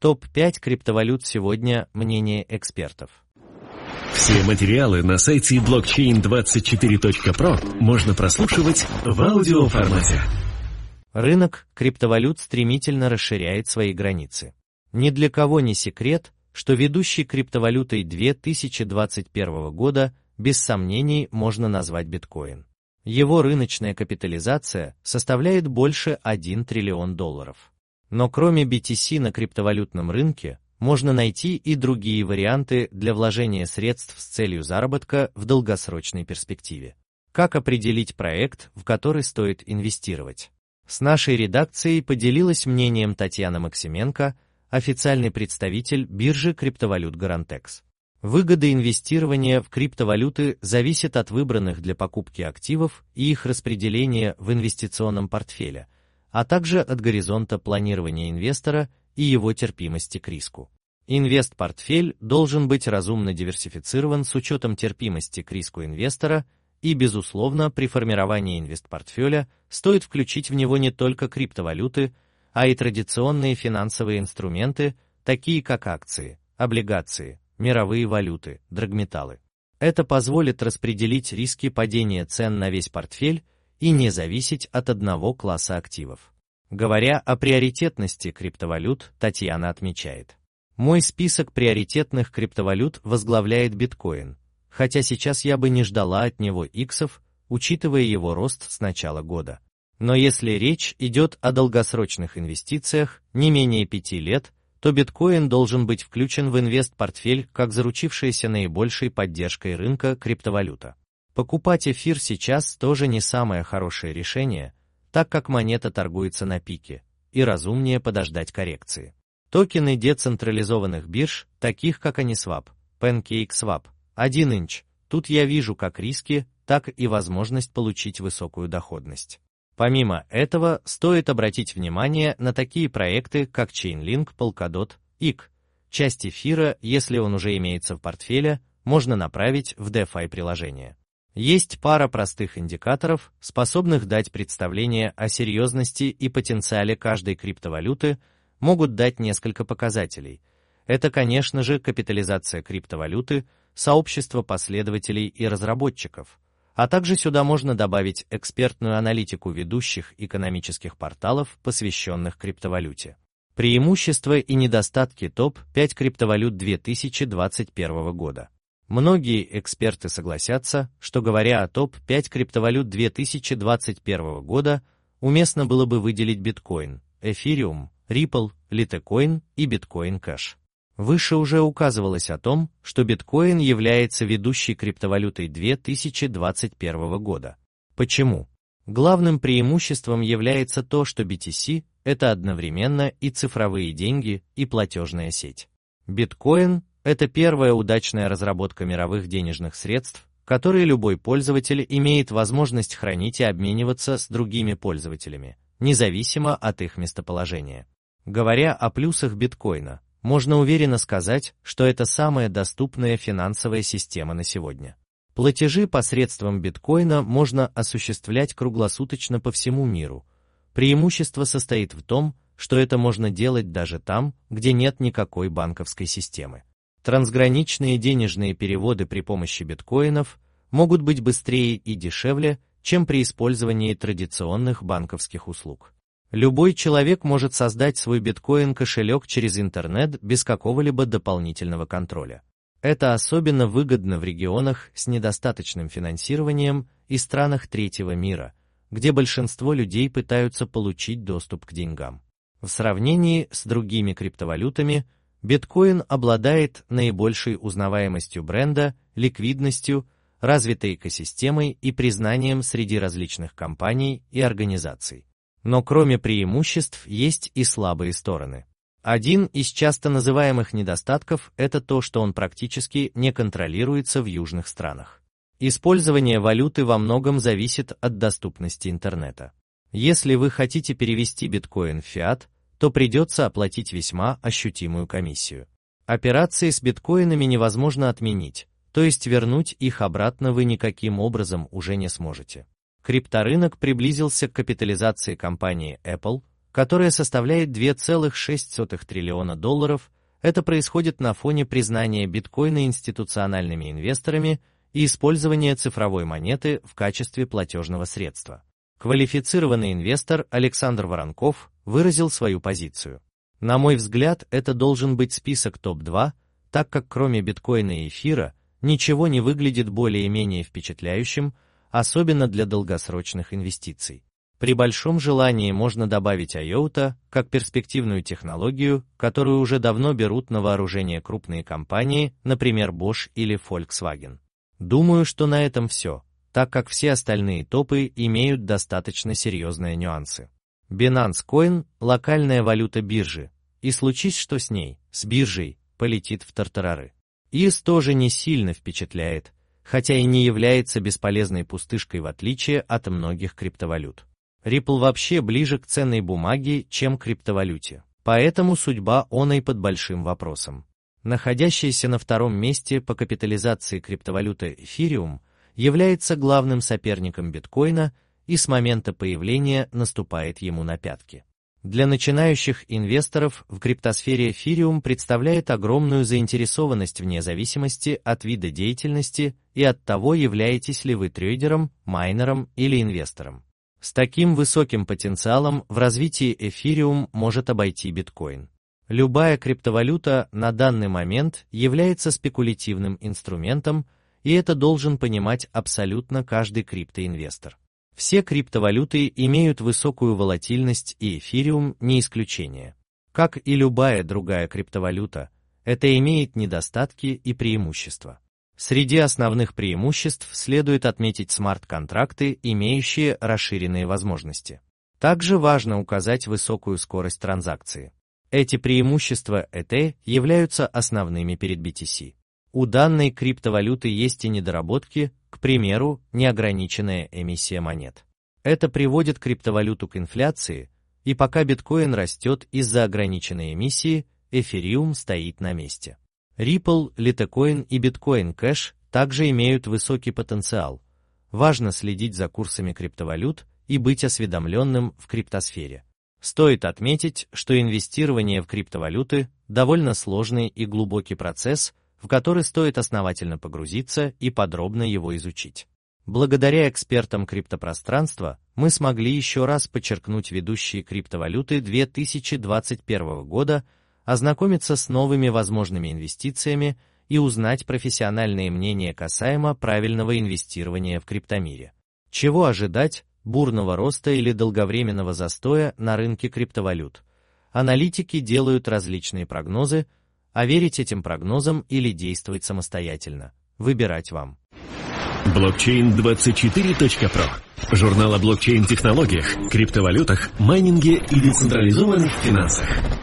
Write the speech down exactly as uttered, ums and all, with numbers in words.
топ пять криптовалют сегодня, мнение экспертов. Все материалы на сайте блокчейн двадцать четыре точка про можно прослушивать в аудиоформате. Рынок криптовалют стремительно расширяет свои границы. Ни для кого не секрет, что ведущей криптовалютой две тысячи двадцать первого года без сомнений можно назвать биткоин. Его рыночная капитализация составляет больше один триллион долларов. Но кроме би ти си на криптовалютном рынке, можно найти и другие варианты для вложения средств с целью заработка в долгосрочной перспективе. Как определить проект, в который стоит инвестировать? С нашей редакцией поделилась мнением Татьяна Максименко, официальный представитель биржи криптовалют Garantex. Выгода инвестирования в криптовалюты зависит от выбранных для покупки активов и их распределения в инвестиционном портфеле, а также от горизонта планирования инвестора и его терпимости к риску. Инвест-портфель должен быть разумно диверсифицирован с учетом терпимости к риску инвестора, и, безусловно, при формировании инвест-портфеля стоит включить в него не только криптовалюты, а и традиционные финансовые инструменты, такие как акции, облигации, мировые валюты, драгметаллы. Это позволит распределить риски падения цен на весь портфель и не зависеть от одного класса активов. Говоря о приоритетности криптовалют, Татьяна отмечает: «Мой список приоритетных криптовалют возглавляет биткоин, хотя сейчас я бы не ждала от него иксов, учитывая его рост с начала года. Но если речь идет о долгосрочных инвестициях, не менее пяти лет, то биткоин должен быть включен в инвест-портфель как заручившаяся наибольшей поддержкой рынка криптовалюта. Покупать эфир сейчас тоже не самое хорошее решение, так как монета торгуется на пике, и разумнее подождать коррекции. Токены децентрализованных бирж, таких как Uniswap, PancakeSwap, один инч, тут я вижу как риски, так и возможность получить высокую доходность. Помимо этого, стоит обратить внимание на такие проекты, как Chainlink, Polkadot, ай си и. Часть эфира, если он уже имеется в портфеле, можно направить в DeFi-приложение. Есть пара простых индикаторов, способных дать представление о серьезности и потенциале каждой криптовалюты, могут дать несколько показателей. Это, конечно же, капитализация криптовалюты, сообщество последователей и разработчиков, а также сюда можно добавить экспертную аналитику ведущих экономических порталов, посвященных криптовалюте. Преимущества и недостатки топ пять криптовалют две тысячи двадцать первого года. Многие эксперты согласятся, что, говоря о топ пять криптовалют две тысячи двадцать первого года, уместно было бы выделить биткоин, Ethereum, Ripple, Litecoin и Bitcoin Cash. Выше уже указывалось о том, что биткоин является ведущей криптовалютой две тысячи двадцать первого года. Почему? Главным преимуществом является то, что би ти си – это одновременно и цифровые деньги, и платежная сеть. Биткоин – это первая удачная разработка мировых денежных средств, которые любой пользователь имеет возможность хранить и обмениваться с другими пользователями, независимо от их местоположения. Говоря о плюсах биткоина, можно уверенно сказать, что это самая доступная финансовая система на сегодня. Платежи посредством биткоина можно осуществлять круглосуточно по всему миру. Преимущество состоит в том, что это можно делать даже там, где нет никакой банковской системы. Трансграничные денежные переводы при помощи биткоинов могут быть быстрее и дешевле, чем при использовании традиционных банковских услуг. Любой человек может создать свой биткоин-кошелек через интернет без какого-либо дополнительного контроля. Это особенно выгодно в регионах с недостаточным финансированием и странах третьего мира, где большинство людей пытаются получить доступ к деньгам. В сравнении с другими криптовалютами, биткоин обладает наибольшей узнаваемостью бренда, ликвидностью, развитой экосистемой и признанием среди различных компаний и организаций. Но кроме преимуществ есть и слабые стороны. Один из часто называемых недостатков – это то, что он практически не контролируется в южных странах. Использование валюты во многом зависит от доступности интернета. Если вы хотите перевести биткоин в фиат, то придется оплатить весьма ощутимую комиссию. Операции с биткоинами невозможно отменить, то есть вернуть их обратно вы никаким образом уже не сможете. Крипторынок приблизился к капитализации компании Apple, которая составляет два целых шесть сотых триллиона долларов. Это происходит на фоне признания биткоина институциональными инвесторами и использования цифровой монеты в качестве платежного средства. Квалифицированный инвестор Александр Воронков выразил свою позицию. На мой взгляд, это должен быть список топ два, так как кроме биткоина и эфира ничего не выглядит более-менее впечатляющим, особенно для долгосрочных инвестиций. При большом желании можно добавить айота как перспективную технологию, которую уже давно берут на вооружение крупные компании, например, Bosch или Volkswagen. Думаю, что на этом все, так как все остальные топы имеют достаточно серьезные нюансы. Binance Coin – локальная валюта биржи, и случись что с ней, с биржей, полетит в тартарары. ай эс тоже не сильно впечатляет, хотя и не является бесполезной пустышкой в отличие от многих криптовалют. Ripple вообще ближе к ценной бумаге, чем к криптовалюте, поэтому судьба оной под большим вопросом. Находящаяся на втором месте по капитализации криптовалюта Ethereum является главным соперником биткоина и с момента появления наступает ему на пятки. Для начинающих инвесторов в криптосфере Ethereum представляет огромную заинтересованность вне зависимости от вида деятельности и от того, являетесь ли вы трейдером, майнером или инвестором. С таким высоким потенциалом в развитии Ethereum может обойти биткоин. Любая криптовалюта на данный момент является спекулятивным инструментом, и это должен понимать абсолютно каждый криптоинвестор. Все криптовалюты имеют высокую волатильность, и Ethereum не исключение. Как и любая другая криптовалюта, это имеет недостатки и преимущества. Среди основных преимуществ следует отметить смарт-контракты, имеющие расширенные возможности. Также важно указать высокую скорость транзакции. Эти преимущества и ти являются основными перед би ти си. У данной криптовалюты есть и недоработки, к примеру, неограниченная эмиссия монет. Это приводит криптовалюту к инфляции, и пока биткоин растет из-за ограниченной эмиссии, Ethereum стоит на месте. Ripple, Litecoin и Bitcoin Cash также имеют высокий потенциал. Важно следить за курсами криптовалют и быть осведомленным в криптосфере. Стоит отметить, что инвестирование в криптовалюты довольно сложный и глубокий процесс, в который стоит основательно погрузиться и подробно его изучить. Благодаря экспертам криптопространства мы смогли еще раз подчеркнуть ведущие криптовалюты две тысячи двадцать первого года, ознакомиться с новыми возможными инвестициями и узнать профессиональные мнения касаемо правильного инвестирования в криптомире. Чего ожидать, бурного роста или долговременного застоя на рынке криптовалют? Аналитики делают различные прогнозы, а верить этим прогнозам или действовать самостоятельно – выбирать вам. блокчейн двадцать четыре точка про. Журнал о блокчейн-технологиях, криптовалютах, майнинге и децентрализованных финансах.